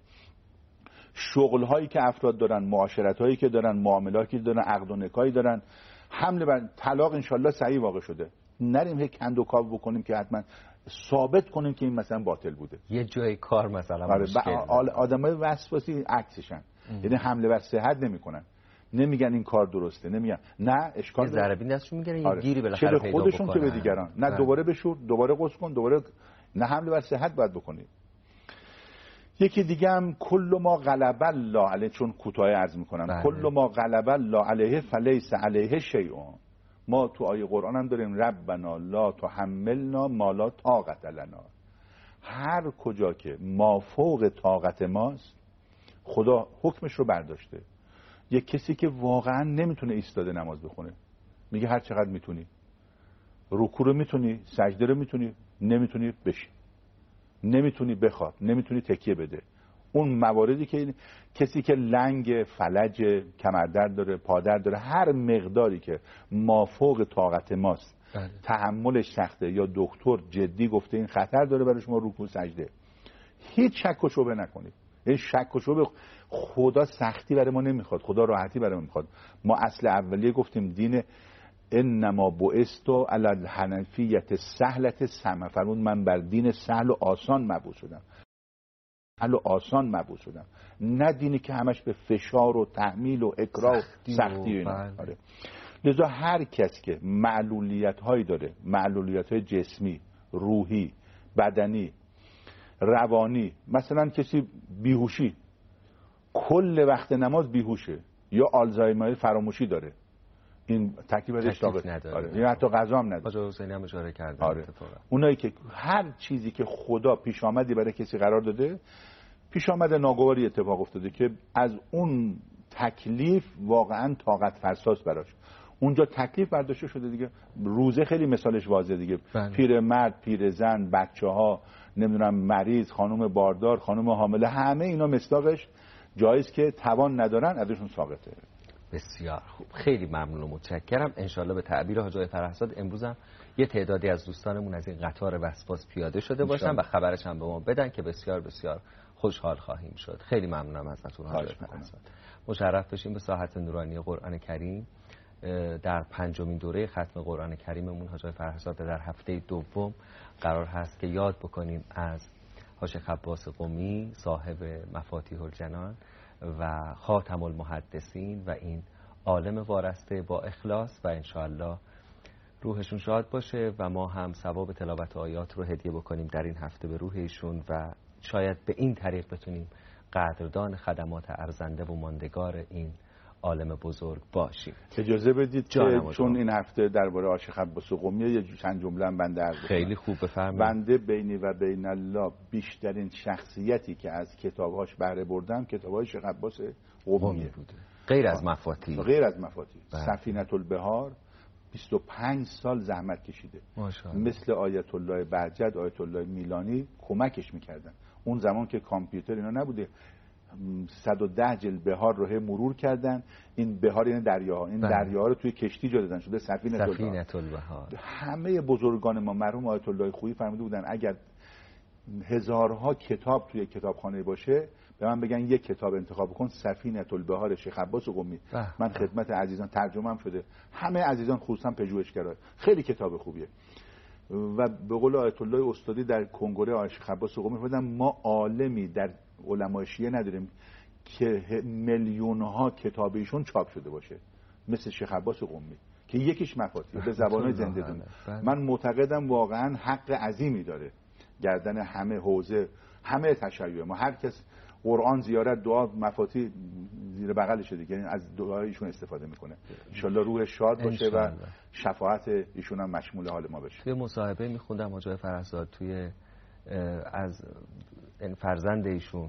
شغل هایی که افراد دارن، معاشرت هایی که دارن، معاملاتی که دارن، عقد و نکاحی دارن، حمله بر طلاق انشالله صحیح واقع شده، نریم هی کند و کاو بکنیم که حتما ثابت کنیم که این مثلا باطل بوده. یه جای کار مثلا آدمای وسواسی عکسشن، یعنی حمله بر صحت نمیکنن، نمیگن این کار درسته، نمیگن نه اشکال داره، ضربی دستشون میگیرن یه گیری بالاخره پیدا خودشون که به دیگران، نه دوباره بشور، دوباره قص کن، دوباره نه. حمله بر صحت باید بکنید. یکی دیگه هم کل ما غلب الله علیه، چون کوتاه عرض میکنم، کل ما غلب الله علیه فلیس علیه شیء. ما تو آیه قرآن هم داریم ربنا لا تحملنا ما لا طاقت لنا. هر کجا که ما فوق طاقت ماست خدا حکمش رو برداشته. یک کسی که واقعا نمیتونه ایستاده نماز بخونه، میگه هر چقدر میتونی، رکوع رو میتونی، سجده رو میتونی، نمیتونی بشین، نمیتونی بخواب، نمیتونی تکیه بده. اون مواردی که کسی که لنگ، فلج، کمردرد داره، پادرد داره، هر مقداری که مافوق طاقت ماست، تحملش سخته یا دکتر جدی گفته این خطر داره برای شما رکوع سجده، هیچ شک و شبهه نکنید. این شک و شبهه، خدا سختی برای ما نمیخواد، خدا راحتی برای ما میخواد. ما اصل اولیه گفتیم دین انما بعثت علی الحنفیة سهلة سمح، فرمود من بر دین سهل و آسان مبعوث شدم. سهل و آسان مبعوث شدم، نه دینی که همش به فشار و تحمیل و اکراه و سختی و اینا. لذا هر کس که معلولیت هایی داره، معلولیت های جسمی، روحی، بدنی، روانی، مثلا کسی بیهوشی، کل وقت نماز بیهوشه، یا آلزایمر، فراموشی داره، این تکلیف نداره، یا حتی غذا هم نداره. آقا حسینی هم اشاره کردن. اونایی که هر چیزی که خدا پیش آمدی برای کسی قرار داده، پیش آمده ناگواری اتفاق افتاده که از اون تکلیف واقعا طاقت فرساس براش، اونجا تکلیف برداشته شده دیگه. روزه خیلی مثالش واضحه دیگه. پیر مرد، پیر زن، بچه‌ها، نمیدونم مریض، خانم باردار، خانم حامله، همه اینا مصداقش جایز که توان ندارن ازشون ساقطه. بسیار خوب، خیلی ممنون و متشکرم. انشالله به تعبیر حاج آقای فرهزاد امروز هم یه تعدادی از دوستانمون از این قطار وسواس پیاده شده باشن و خبرش هم به ما بدن که بسیار بسیار خوشحال خواهیم شد. خیلی ممنونم ازتون حاج فرهزاد. مشرف بشیم به ساحت نورانی قرآن کریم. در 5مین دوره ختم قرآن کریممون حاج فرهزاد در هفته دوم قرار هست که یاد بکنیم از حاج عباس قمی صاحب مفاتیح الجنان و خاتم المحدثین و این عالم وارسته با اخلاص و انشاءالله روحشون شاد باشه و ما هم ثواب تلاوت آیات رو هدیه بکنیم در این هفته به روح ایشون و شاید به این طریق بتونیم قدردان خدمات ارزنده و ماندگار این عالم بزرگ باشیم. اجازه بدید که چون این هفته درباره حاج عباس قمی یه چند جمله هم بنده عرض خیلی خوب بفرمایید. بنده بینی و بین الله بیشترین شخصیتی که از کتابهاش بهره بردم کتابهای شیخ عباس قمی بوده، غیر از مفاتیح. سفینة البحار 25 سال زحمت کشیده، مثل آیت الله بهجت، آیت الله میلانی کمکش میکردن. اون زمان که کامپیوتر اینا نبوده 110 جلد بحار رو مرور کردن. این بحار یعنی دریاها، این دریاها رو توی کشتی جا دادن شده سفینة البحار. همه بزرگان ما مرحوم آیت الله خویی فرموده بودن اگر هزارها کتاب توی کتابخانه باشه به من بگن یک کتاب انتخاب کن، سفینة البحار شیخ عباس قمی. من خدمت عزیزان ترجمه هم شده، همه عزیزان خصوصا پژوهشگرا، خیلی کتاب خوبیه. و به قول آیت الله استادی در کنگره شیخ عباس قمی فرمودن ما عالمی در علمای شیعه نداریم که میلیون‌ها کتاب ایشون چاپ شده باشه مثل شیخ عباس قمی که یکیش مفاتیح به زبان‌های زنده دونه. من معتقدم واقعا حق عظیمی داره گردن همه حوزه، همه تشیع ما. هر کس قرآن، زیارت، دعا، مفاتیح زیر بغلشه دیگه، یعنی از دعای ایشون استفاده میکنه. ان شاء الله روح شاد باشه و شفاعت ایشون هم مشمول حال ما بشه. توی مصاحبه میخوندم حاج فرهزاد توی از فرزند ایشون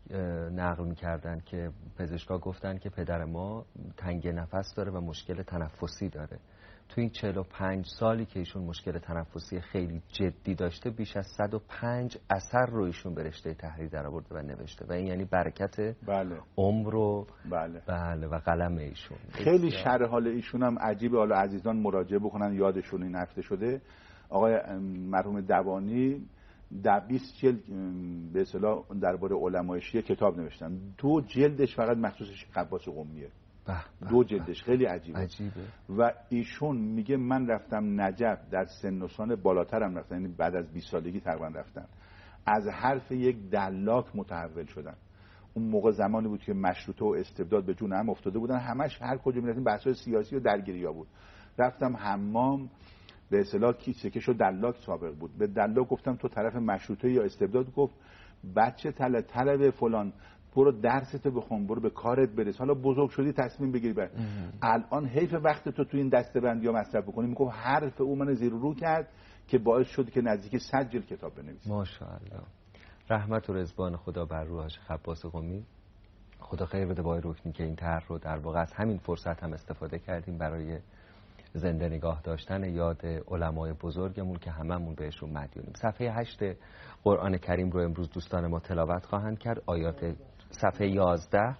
نقل میکردن که پزشکا گفتن که پدر ما تنگ نفس داره و مشکل تنفسی داره. تو این 45 سالی که ایشون مشکل تنفسی خیلی جدی داشته بیش از 105 اثر رو ایشون به رشته تحریر درآورده و نوشته و این یعنی برکت عمر و بله و قلم ایشون. خیلی شرح حال ایشون هم عجیبه. حالا عزیزان مراجعه بکنن یادشون این هفته شده. آقای مرحوم دوانی در 20 جلد به اصطلاح درباره علمای شیعه کتاب نوشتن. 2 جلدش فقط مخصوص شیخ عباس قمیه. 2 جلدش خیلی عجیبه. و ایشون میگه من رفتم نجف، در سن و سال بالاترم رفتن، یعنی بعد از 20 سالگی تقریبا رفتن، از حرف یک دلاک متحول شدن. اون موقع زمانی بود که مشروطه و استبداد به جون هم افتاده بودن، همش هر کجا میرفتیم بحث‌های سیاسی و درگیری‌ها بود. رفتم حمام، به اصطلاح کیسه که شو دلاک سابق بود، به دلاک گفتم تو طرف مشروطه یا استبداد؟ گفت بچه طلب فلان، برو درستو بخون، برو به کارت برس، حالا بزرگ شدی تصمیم بگیری. الان حیف وقت تو این دسته‌بندی‌ها مصرف بکنی. میگم حرف او من زیر رو کرد که باعث شد که نزدیک 100 جلد کتاب بنویسم. ماشاءالله. رحمت و رضوان خدا بر روح شیخ عباس قمی. خدا خیر بده با رکنی که این طرح رو در واقع از همین فرصت هم استفاده کردیم برای زنده نگاه داشتن یاد علمای بزرگمون که هممون بهشون مدیونیم. صفحه 8 قرآن کریم رو امروز دوستان ما تلاوت خواهند کرد. آیات صفحه 11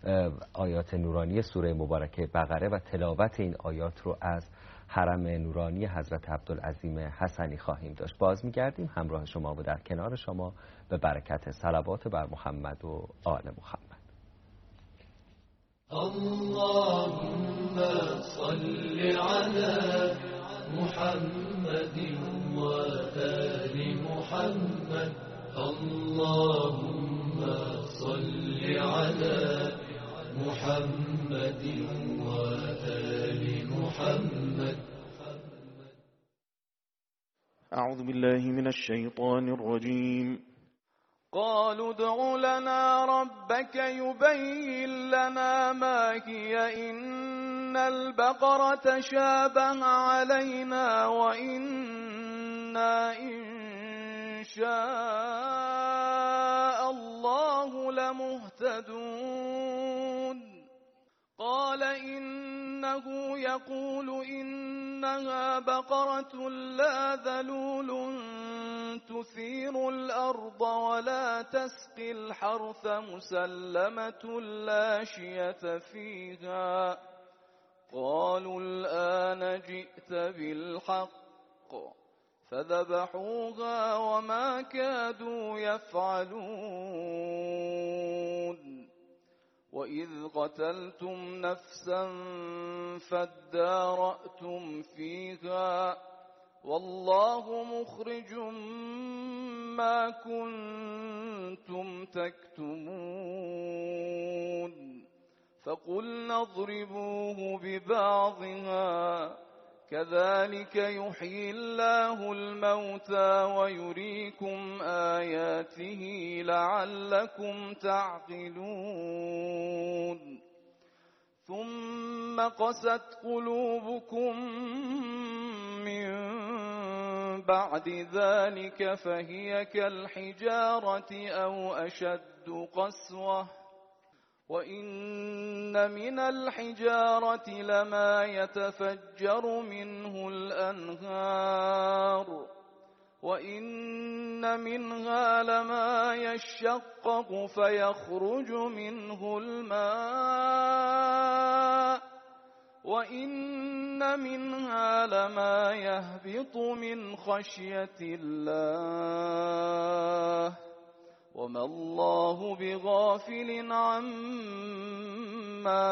آیات نورانی سوره مبارکه بقره و تلاوت این آیات رو از حرم نورانی حضرت عبدالعظیم حسنی خواهیم داشت. باز می‌گردیم همراه شما و در کنار شما به برکت صلوات بر محمد و آل محمد. اللهم صل على محمد وآل محمد. اللهم صل على محمد وآل محمد. أعوذ بالله من الشيطان الرجيم. قالوا ادع لنا ربك يبين لنا ما هي إن البقرة شابه علينا وإنا إن شاء الله لمهتدون. قال إنه يقول إنها بقرة لا ذلول تثير الأرض ولا تسقي الحرث مسلمة لا شية فيها. قالوا الآن جئت بالحق فذبحوها وما كادوا يفعلون وإذ قتلتم نفسا فادارأتم فيها والله مخرج ما كنتم تكتمون فقلنا اضربوه ببعضها كذلك يحيي الله الموتى ويريكم آياته لعلكم تعقلون ثم قست قلوبكم من بعد ذلك فهي كالحجارة أو أشد قسوة وإن من الحجارة لما يتفجر منه الأنهار وإن منها لما يشقق فيخرج منه الماء وإن منها لما يهبط من خشية الله وما الله بغافل عما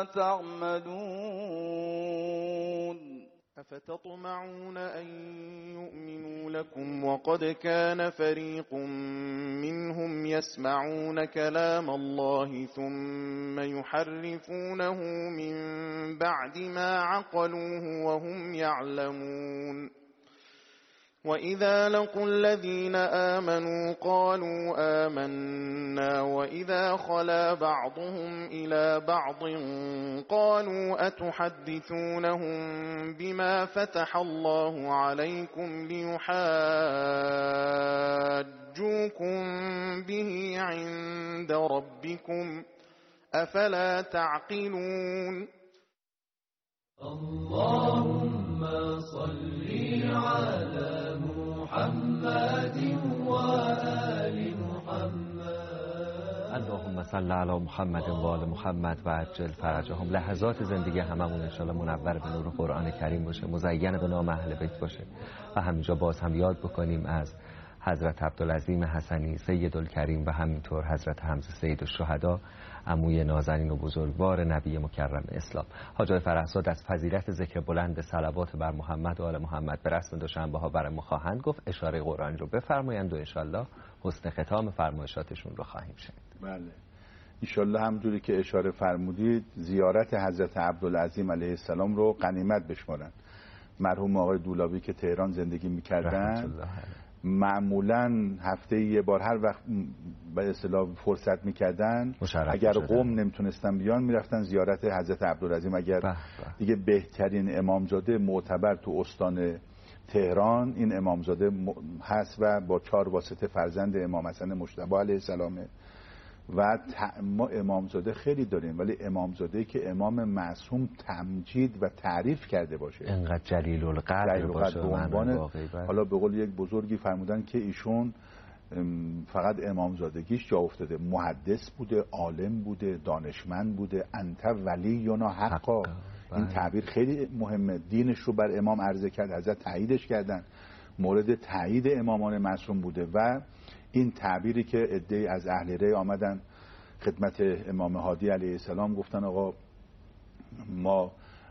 تعملون أفتطمعون أن يؤمنوا لكم وقد كان فريق منهم يسمعون كلام الله ثم يحرفونه من بعد ما عقلوه وهم يعلمون وإذا لقوا الذين آمنوا قالوا آمنا وإذا خلا بعضهم إلى بعض قالوا أتحدثونهم بما فتح الله عليكم ليحاجوكم به عند ربكم أفلا تعقلون اللهم صل على محمد وآل محمد اللهم صل علی محمد و آل محمد و عجل فرجهم. لحظات زندگی هممون انشالله منور به نور قرآن کریم باشه، مزین به نام اهل بیت باشه و همینجا باز هم یاد بکنیم از حضرت عبدالعظیم حسنی سیدالکریم و همینطور حضرت حمزه سیدالشهدا عموی نازنین و بزرگوار نبی مکرم اسلام. حاج آقای فرهزاد از فضیلت ذکر بلند صلوات بر محمد و آل محمد به رسم دوشنبه ها برای ما خواهند گفت. اشاره قرآنی رو بفرمایند و انشالله حسن ختام فرمایشاتشون رو خواهیم شنید. بله انشالله همونجوری که اشاره فرمودید زیارت حضرت عبدالعظیم علیه السلام رو غنیمت بشمارن. مرحوم آقای دولابی که تهران زندگی میکردن معمولا هفته یه بار هر وقت به اصطلاح فرصت میکردن اگر قم نمیتونستن بیان میرفتن زیارت حضرت عبدالعظیم. اگر دیگه بهترین امامزاده معتبر تو استان تهران این امامزاده هست و با 4 واسطه فرزند امام حسن مجتبی علیه السلام و ما امامزاده خیلی داریم ولی امامزاده‌ای که امام معصوم تمجید و تعریف کرده باشه انقدر جلیل القدر باشه حالا به قول یک بزرگی فرمودن که ایشون فقط امامزادگیش جا افتاده، محدث بوده، عالم بوده، دانشمند بوده. انت ولینا حقا. این تعبیر خیلی مهمه. دینش رو بر امام عرضه کرد، حضرت تاییدش کردن، مورد تایید امامان معصوم بوده و این تعبیری که عده‌ای از اهل ری آمدن خدمت امام هادی علیه السلام گفتن آقا ما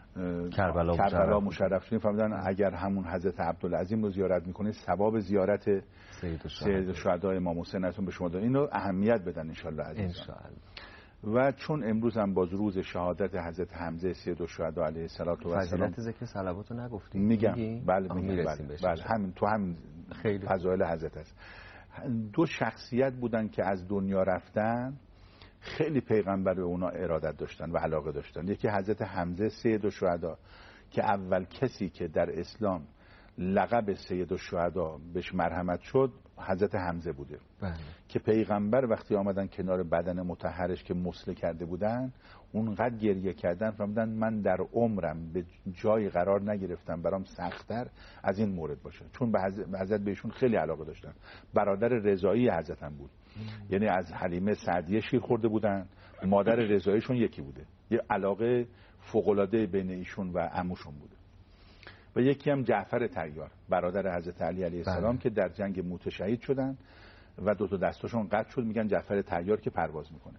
کربلا مشرف شدیم، فرمودن اگر همون حضرت عبدالعظیم رو زیارت میکنید ثواب زیارت سید الشهدا امام حسینتون به شما داد. اینو اهمیت بدن انشالله عزیزان. و چون امروز هم باز روز شهادت حضرت حمزه سید الشهدا علیه السلام فضیلت ذکر صلوات رو نگفتیم. میگم بله همین تو همین فضایل حضرت است. 2 شخصیت بودن که از دنیا رفتن خیلی پیغمبر به اونا ارادت داشتن و علاقه داشتن. یکی حضرت حمزه سید الشهدا که اول کسی که در اسلام لقب سید الشهدا بهش مرحمت شد حضرت حمزه بوده که پیغمبر وقتی آمدن کنار بدن مطهرش که مسله کرده بودن اونقدر گریه کردن فرمودن من در عمرم به جای قرار نگرفتم برام سخت‌تر از این مورد باشه، چون به حضرت بهشون خیلی علاقه داشتن. برادر رضایی حضرت هم بود، یعنی از حلیمه سعدیه شیر خورده بودن، مادر رضاییشون یکی بوده. یه علاقه فوق‌العاده بین ایشون و عموشون بوده و یکی هم جعفر طیار برادر حضرت علی علیه السلام که در جنگ موته شهید شدن و 2 تا دستاشون قطع شد، میگن جعفر طیار که پرواز میکنه.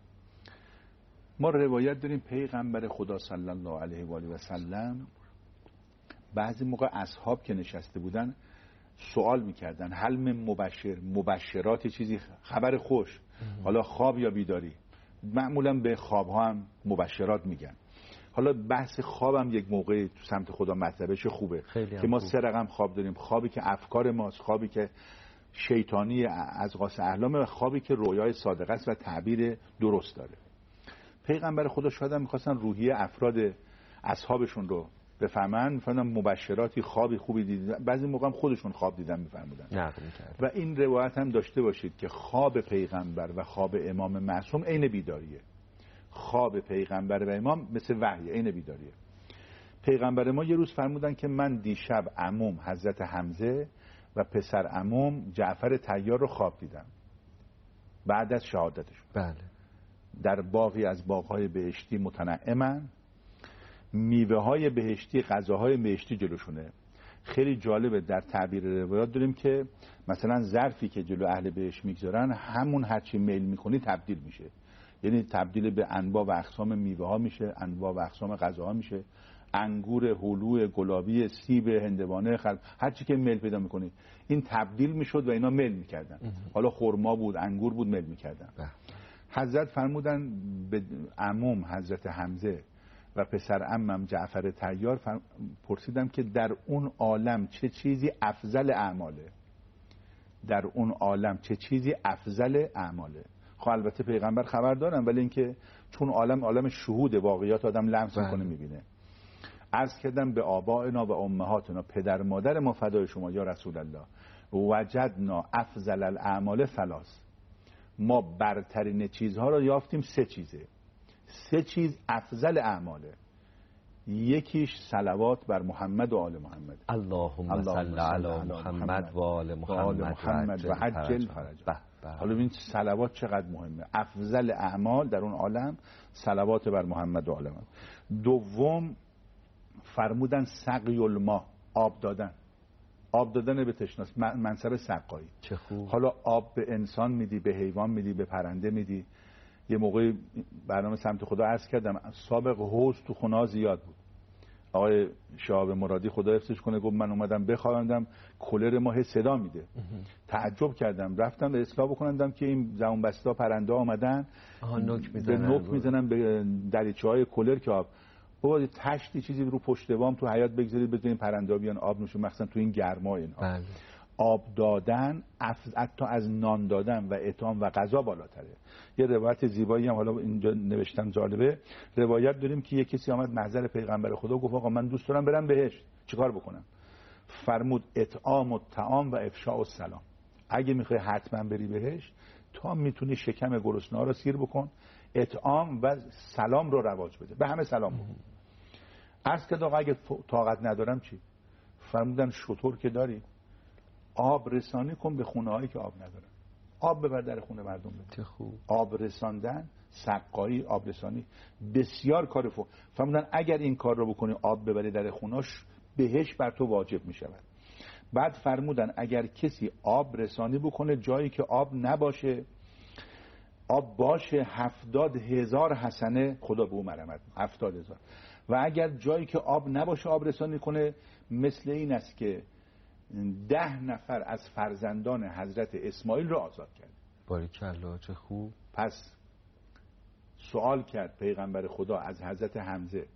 ما روایت داریم پیغمبر خدا صلی الله علیه و آله و سلم بعضی موقع اصحاب که نشسته بودن سوال میکردن هل من مبشرات، چیزی خبر خوش، حالا خواب یا بیداری، معمولا به خواب ها هم مبشرات میگن. حالا بحث خواب هم یک موقع تو سمت خدا مطلبش خوبه که ما 3 رقم خواب داریم: خوابی که افکار ماست، خوابی که شیطانی از قاس احلامه و خوابی که رویای صادقه است و تعبیر درست داره. پیغمبر خدا شاید هم میخواستن روحیه افراد اصحابشون رو بفهمن، میفهمن مبشراتی خوابی خوبی دیدن، بعضی موقع هم خودشون خواب دیدن میفهمودن. و این روایت هم داشته باشید که خواب پیغمبر و خواب امام معصوم عین بیداریه. خواب پیغمبر و امام مثل وحی، عین بیداریه. پیغمبر ما یه روز فرمودن که من دیشب عموم حضرت حمزه و پسر عموم جعفر طیار رو خواب دیدم بعد از شهادتشون. بله. در باغی از باغ‌های بهشتی متنعمن، میوه های بهشتی، غذاهای بهشتی جلوشونه. خیلی جالبه در تعبیر روایات داریم که مثلا ظرفی که جلو اهل بهشت میگذارن همون هرچی میل میکنی تبدیل میشه، یعنی تبدیل به انواع و اقسام میوه ها میشه، انواع و اقسام غذاها میشه، انگور هلو گلابی، سیب هندوانه، هرچی که میل پیدا میکنی این تبدیل میشد و اینا میل میکردن. حالا خرما بود، انگور بود، میل میکردن. حضرت فرمودن به عموم حضرت حمزه و پسر عمم جعفر طیار پرسیدم که در اون عالم چه چیزی افضل اعماله، در اون عالم چه چیزی افضل اعماله. خب البته پیغمبر خبر دارن، ولی اینکه چون عالم شهود واقعیات آدم لمس میکنه میبینه. عرض کردم به آبائنا و امهاتنا، پدر مادر ما فدای شما یا رسول الله، وجدنا افضل الاعمال ثلاث، ما برترین چیزها رو یافتیم 3 چیزه، 3 چیز افضل اعماله. یکیش صلوات بر محمد و آل محمد، اللهم صل علی محمد و آل محمد و عجل فرج. حالا ببین صلوات چقدر مهمه، افضل اعمال در اون عالم صلوات بر محمد و آل محمد. دوم فرمودن سقی الماء، آب دادن، آب دادن به تشناس، منصب سقایی. چه خوب. حالا آب به انسان میدی، به حیوان میدی، به پرنده میدی. یه موقعی برنامه سمت خدا عرض کردم سابق حوض تو خونه زیاد بود. آقای شهاب مرادی خدا حفظش کنه گفت من اومدم بخوابندم کولر ما صدا میده. تعجب کردم، رفتم به اصلاح بکنم که این زبون بسته پرنده آمدن به نوک میزنن به دریچه‌های کولر که آب بابا تشتی چیزی رو پشت بام تو حیاط بگذارید بزنین پرنده بیان آب نوشون، مخصوصا تو این گرما اینها. بله. آب دادن حتی از نان دادن و اطعام و غذا بالاتره. یه روایت زیبایی هم حالا اینجا نوشتم جالبه، روایت داریم که یه کسی آمد محضر پیغمبر خدا گفت آقا من دوست دارم برم بهشت، چیکار بکنم؟ فرمود اطعام و طعام و افشاء السلام. اگه میخوای حتما بری بهشت تا میتونی شکم گرسنه‌ها رو سیر بکن، اطعام و سلام رو رواج بده، به همه سلام بکن. عرض کرد آقا اگه طاقت ندارم چی؟ فرمودن شطور که داری، آب رسانی کن به خونه هایی که آب ندارن، آب ببر در خونه مردم بده. خوب. آب رساندن، سقایی، آب رسانی بسیار کار فرمودن اگر این کار رو بکنی آب ببری در خونه‌اش بهشت بر تو واجب می شود. بعد فرمودن اگر کسی آب رسانی بکنه جایی که آب نباشه، آب باشه 70,000 حسنه خدا به او مرحمت، 70,000. و اگر جایی که آب نباشه آب رسانی کنه مثل این است که 10 نفر از فرزندان حضرت اسماعیل رو آزاد کرد. باریکالله چه خوب. پس سوال کرد پیغمبر خدا از حضرت حمزه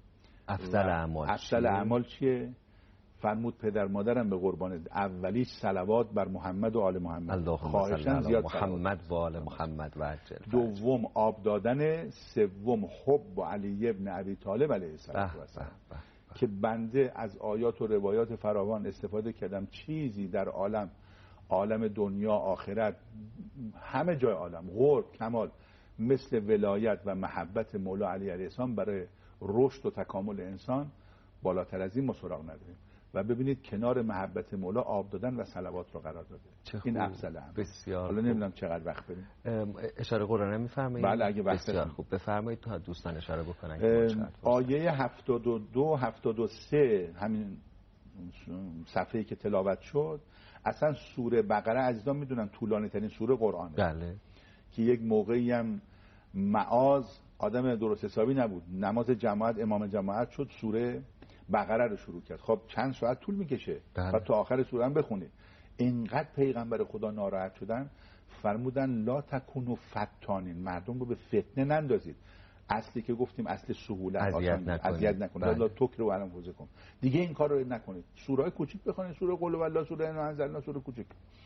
افضل اعمال چیه؟ فرمود پدر مادرم به قربان، اولیش صلوات بر محمد و آل محمد، خواهشاً زیاد محمد و آل محمد و عجل. دوم آب دادن، سوم حب علی ابن ابی طالب علیه السلام که بنده از آیات و روایات فراوان استفاده کردم، چیزی در عالم دنیا آخرت همه جای عالم قرب کمال مثل ولایت و محبت مولا علی علیه السلام برای رشد و تکامل انسان بالاتر از این ما سراغ نداریم. و ببینید کنار محبت مولا آب دادن و صلوات رو قرار داده. این افضل اعمال. بسیار حالا نمیدونم چقدر وقت بریم. اشاره قرآنی میفرمایید؟ بله اگه وقت بسیار خوب بفرمایید تا دوستان اشاره بکنن. آیه 72 73 همین صفحه‌ای که تلاوت شد، اصلا سوره بقره عزیزان میدونن طولانی ترین سوره قرآنه. بله. که یک موقعی هم معاذ آدم درست حسابی نبود، نماز جماعت امام جماعت شد، سوره بقره رو شروع کرد. خب چند ساعت طول میکشه بعد تا آخر سوره هم بخونی. اینقدر پیغمبر خدا ناراحت شدن فرمودن لا تکونوا فتانین، مردم رو به فتنه نندازید. اصلی که گفتیم اصل سهولت، اذیت نکنید. لا تکرهوا و انفسکم، دیگه این کار رو نکنید. سوره‌های کوچیک بخونید، سوره قل هوالله، سوره انزلنا، سوره کوچیک.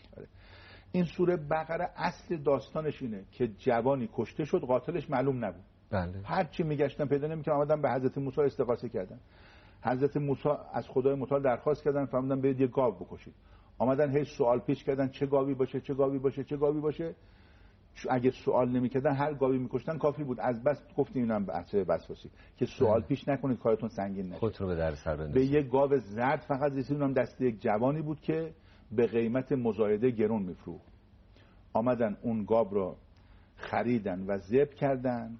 این سوره بقره اصل داستانش اینه که جوانی کشته شد، قاتلش معلوم نبود. بله. هر چی میگشتن پیدا نمی‌کردن، آمدن به حضرت موسی استغاثه کردن. حضرت موسی از خدای متعال درخواست کردن، فرمودن برید یه گاو بکشید. آمدن هی سوال پیش کردن چه گاوی باشه، چه گاوی باشه، چه گاوی باشه. اگه سوال نمی‌کردن هر گاوی می‌کشتن کافی بود. از بس گفتیم اینم بحث وسواسی که سوال پیش نکنید کارتون سنگین نشه. خودتون رو به در سر بندازید. به یه گاو زرد فقط رسیدونم دست یک جوانی بود که به قیمت مزایده گرون می‌فروخت. آمدن اون گاو رو خریدن و ذبح کردن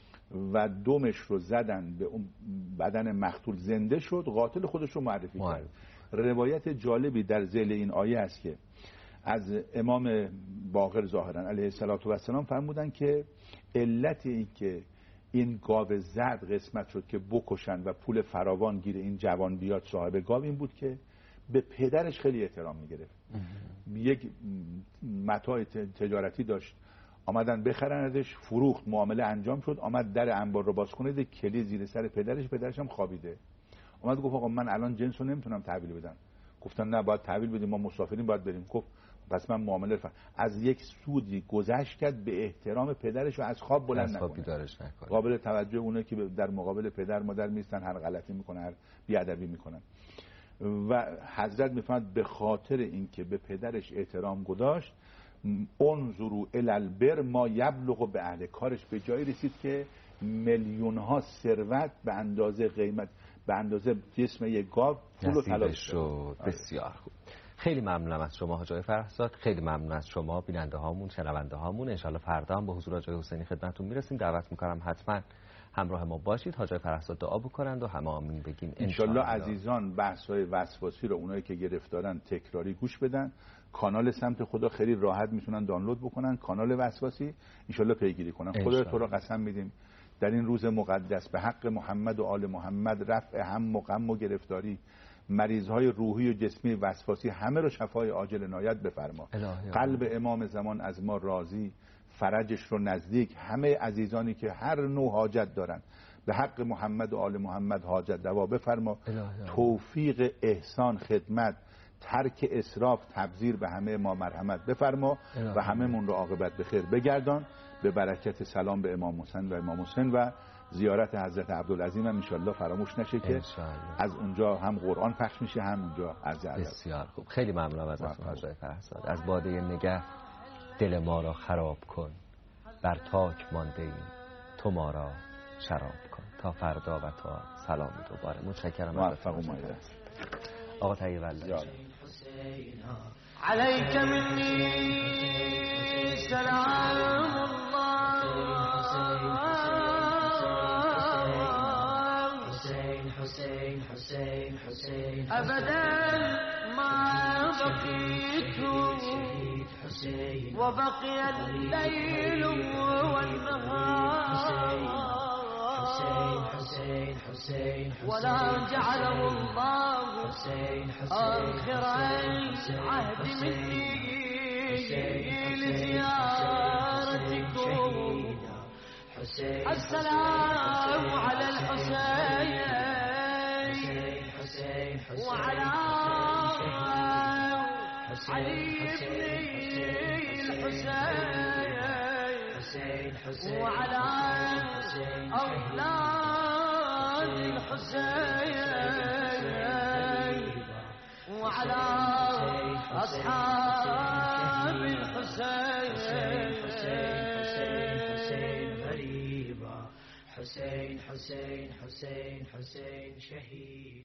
و دمش رو زدن به اون بدن مقتول، زنده شد، قاتل خودش رو معرفی کرد. روایت جالبی در ذیل این آیه است که از امام باقر ظاهرا علیه السلام فرمودن که علت این که این گاو زرد قسمت شد که بکشن و پول فراوان گیر این جوان بیاد صاحب گاو این بود که به پدرش خیلی احترام میگرفت. یک متاع تجارتی داشت، آمدن بخرندش، فروخت، معامله انجام شد، آمد در انبار رو باز کنه، دید کلی زیر سر پدرش هم خوابیده. آمد گفت آقا من الان جنس رو نمیتونم تحویل بدم. گفتن نه باید تحویل بدیم، ما مسافرین باید بریم. گفت پس من معامله از یک سودی گذشت کرد به احترام پدرش و از خواب بلند نکنه. قابل توجه اونه که در مقابل پدر مادر میستن هر غلطی میکنن، هر بیادبی میکنن. و حضرت میفهمد به خاطر اینکه به پدرش احترام گذاشت، انظروا الی البر ما یبلغ به اهل، کارش به جایی رسید که میلیون ها ثروت به اندازه قیمت، به اندازه جسم یک گاو پول و طلا شد. بسیار خوب. خیلی ممنونم از شما حاج آقای فرهزاد، خیلی ممنون از شما بیننده هامون، شنونده هامون. ان شاءالله فردا هم با حضور حاج آقای حسینی خدمتتون میرسیم. دعوت میکنم حتما همراه ما باشید. حاج آقای فرهزاد دعا بکنند و همه آمین بگیم ان شاءالله. عزیزان بحث‌های وسواسی رو اونایی که گرفتارن تکراری گوش بدن. کانال سمت خدا خیلی راحت میتونن دانلود بکنن، کانال وسواسی ان شاءالله پیگیری کنن. خدا تو رو قسم میدیم در این روز مقدس به حق محمد و آل محمد رفع هم و غم و گرفتاری، مریضهای روحی و جسمی وسواسی همه رو شفای عاجل عنایت بفرما. قلب امام زمان از ما راضی، فرجش رو نزدیک. همه عزیزانی که هر نوع حاجت دارن به حق محمد و آل محمد حاجت روا بفرما. توفیق احسان خدمت، ترک اسراف تبذیر به همه ما مرحمت بفرما و هممون رو عاقبت به خیر بگردان. به برکت سلام به امام حسین و امام حسین و زیارت حضرت عبدالعظیم هم انشالله فراموش نشه که از اونجا هم قرآن پخش میشه هم اونجا عرض ادب. بسیار خوب. خیلی ممنونم از حضرت فرهزاد. از باده نگه دل ما را خراب کن، بر تاک مانده ایم تو ما را شراب کن. تا فردا و تا سلامی دوباره. متشکرم. موفق و مایل. آقا طیب الله عليك مني سلام الله أبدا ما بقيت وبقي الليل والنهار ولا جعله الله آخر العهد مني لزيارتكم. السلام على الحسين وعلى علي بن الحسين وعلى أولاد الحسين وعلى أصحاب الحسين. حسين حسين حسين حسين حسين شهيد.